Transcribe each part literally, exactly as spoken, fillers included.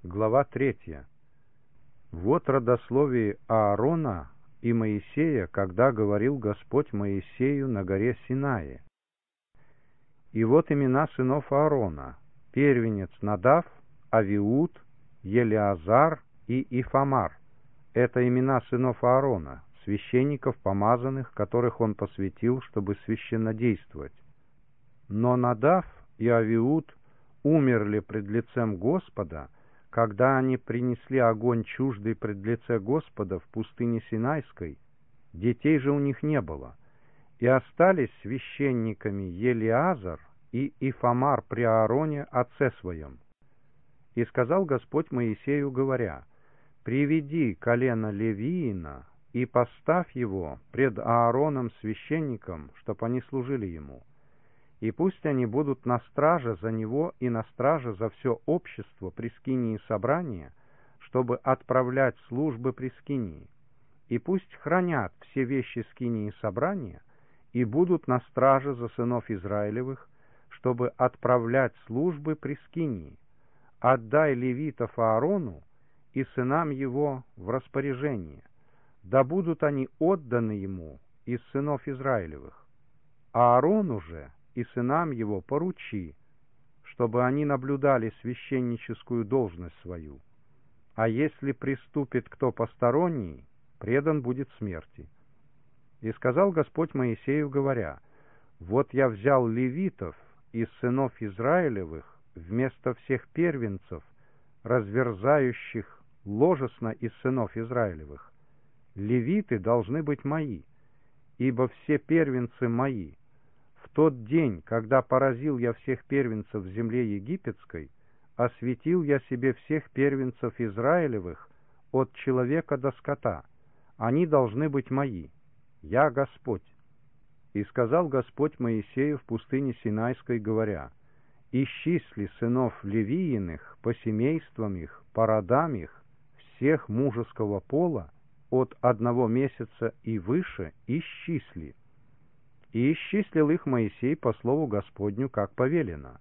Глава третья. Вот родословие Аарона и Моисея, когда говорил Господь Моисею на горе Синае. И вот имена сынов Аарона: первенец Надав, Авиуд, Елиазар и Ифамар. Это имена сынов Аарона, священников помазанных, которых он посвятил, чтобы священнодействовать. Но Надав и Авиуд умерли пред лицем Господа, когда они принесли огонь чуждый пред лице Господа в пустыне Синайской. Детей же у них не было, и остались священниками Елиазар и Ифамар при Аароне отце своем. И сказал Господь Моисею, говоря: «Приведи колено Левиина и поставь его пред Аароном священником, чтоб они служили ему. И пусть они будут на страже за него и на страже за все общество при скинии собрания, чтобы отправлять службы при скинии. И пусть хранят все вещи скинии собрания и будут на страже за сынов Израилевых, чтобы отправлять службы при скинии. Отдай левитов Аарону и сынам его в распоряжение, да будут они отданы ему из сынов Израилевых. Аарону же и сынам его поручи, чтобы они наблюдали священническую должность свою. А если приступит кто посторонний, предан будет смерти». И сказал Господь Моисею, говоря: «Вот я взял левитов из сынов Израилевых вместо всех первенцев, разверзающих ложесно из сынов Израилевых. Левиты должны быть мои, ибо все первенцы мои. В тот день, когда поразил я всех первенцев в земле египетской, осветил я себе всех первенцев Израилевых от человека до скота. Они должны быть мои. Я Господь». И сказал Господь Моисею в пустыне Синайской, говоря: «Исчисли сынов Левииных по семействам их, по родам их, всех мужеского пола, от одного месяца и выше, исчисли». И исчислил их Моисей по слову Господню, как повелено.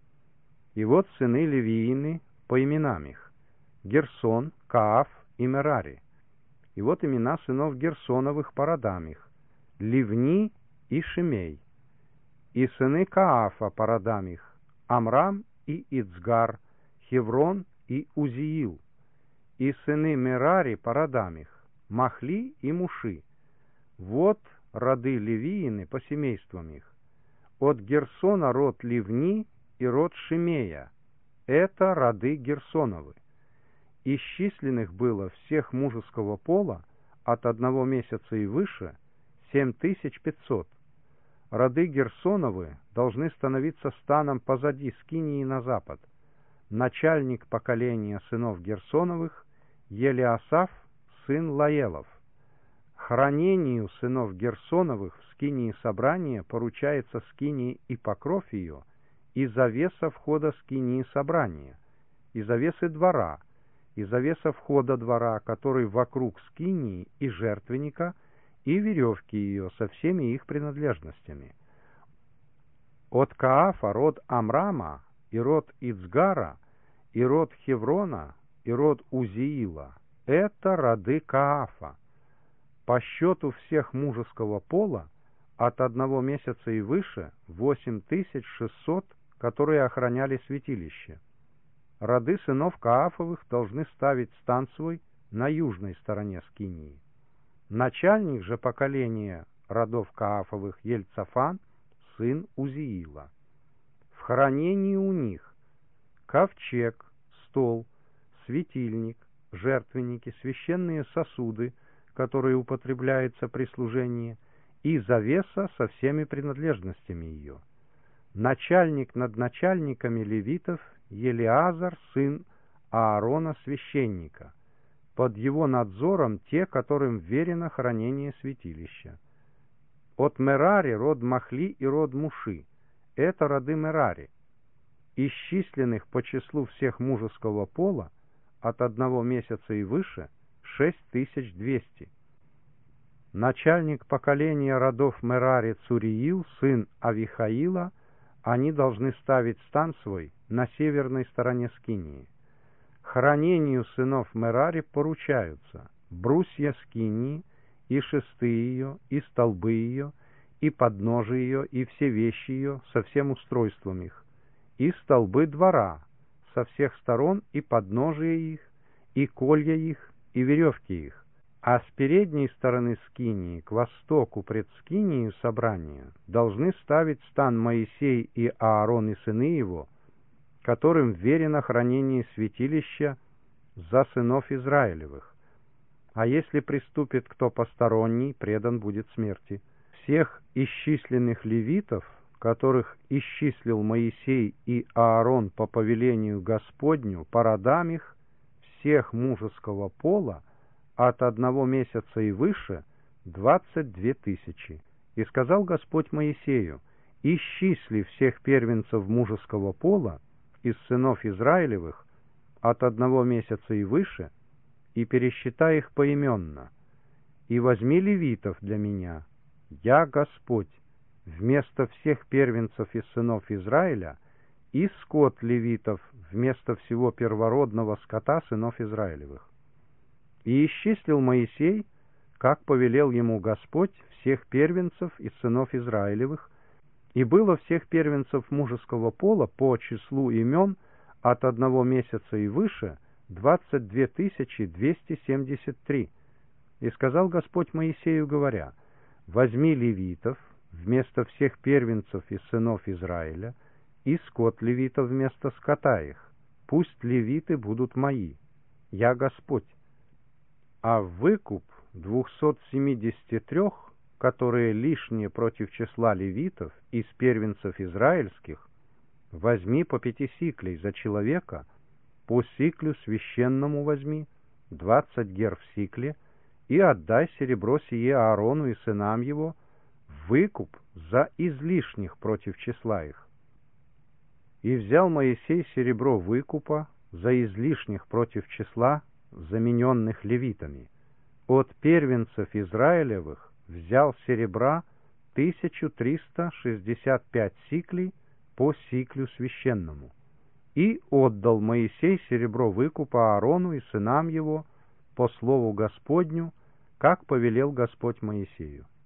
И вот сыны Левиины по именам их: Герсон, Кааф и Мерари. И вот имена сынов Герсоновых по родам их: Ливни и Шимей. И сыны Каафа по родам их: Амрам и Ицгар, Хеврон и Узиил. И сыны Мерари по родам их: Махли и Муши. Вот роды Левиины по семействам их. От Герсона род Ливни и род Шимея. Это роды Герсоновы. Исчисленных было всех мужеского пола от одного месяца и выше семь тысяч пятьсот. Роды Герсоновы должны становиться станом позади скинии на запад. Начальник поколения сынов Герсоновых Елиасаф, сын Лаелов. Хранению сынов Герсоновых в скинии собрания поручается скинии и покров ее, и завеса входа скинии собрания, и завесы двора, и завеса входа двора, который вокруг скинии и жертвенника, и веревки ее со всеми их принадлежностями. От Каафа род Амрама, и род Ицгара, и род Хеврона, и род Узиила. Это роды Каафа. По счету всех мужеского пола от одного месяца и выше восемь тысяч шестьсот, которые охраняли святилище. Роды сынов Каафовых должны ставить стан свой на южной стороне скинии. Начальник же поколения родов Каафовых Ельцафан, сын Узиила. В хранении у них ковчег, стол, светильник, жертвенники, священные сосуды, которые употребляются при служении, и завеса со всеми принадлежностями ее. Начальник над начальниками левитов Елиазар, сын Аарона, священника. Под его надзором те, которым верено хранение святилища. От Мерари род Махли и род Муши. Это роды Мерари. Исчисленных по числу всех мужеского пола от одного месяца и выше шесть тысяч двести. Начальник поколения родов Мерари Цуриил, сын Авихаила, они должны ставить стан свой на северной стороне скинии. Хранению сынов Мерари поручаются брусья скинии, и шесты ее, и столбы ее, и подножие ее, и все вещи ее, со всем устройством их, и столбы двора, со всех сторон, и подножие их, и колья их, и веревки их. А с передней стороны скинии, к востоку пред скинией собрания, должны ставить стан Моисей и Аарон и сыны его, которым верено хранение святилища за сынов Израилевых. А если приступит кто посторонний, предан будет смерти. Всех исчисленных левитов, которых исчислил Моисей и Аарон по повелению Господню, по родам их, всех мужеского пола, от одного месяца и выше, двадцать две тысячи. И сказал Господь Моисею: исчисли всех первенцев мужеского пола из сынов Израилевых от одного месяца и выше, и пересчитай их поименно, и возьми левитов для меня, я Господь, вместо всех первенцев из сынов Израиля, и скот левитов вместо всего первородного скота сынов Израилевых. И исчислил Моисей, как повелел ему Господь, всех первенцев из сынов Израилевых, и было всех первенцев мужеского пола по числу имен от одного месяца и выше двадцать две тысячи двести семьдесят три. И сказал Господь Моисею, говоря: возьми левитов вместо всех первенцев из сынов Израиля, и скот левитов вместо скота их. Пусть левиты будут мои, я Господь. А выкуп двухсот семидесяти трех, которые лишние против числа левитов из первенцев израильских, возьми по пяти сиклей за человека, по сиклю священному возьми, двадцать гер в сикле, и отдай серебро сие Аарону и сынам его, выкуп за излишних против числа их. И взял Моисей серебро выкупа за излишних против числа, замененных левитами. От первенцев Израилевых взял серебра тысячу триста шестьдесят пять сиклей по сиклю священному. И отдал Моисей серебро выкупа Аарону и сынам его по слову Господню, как повелел Господь Моисею.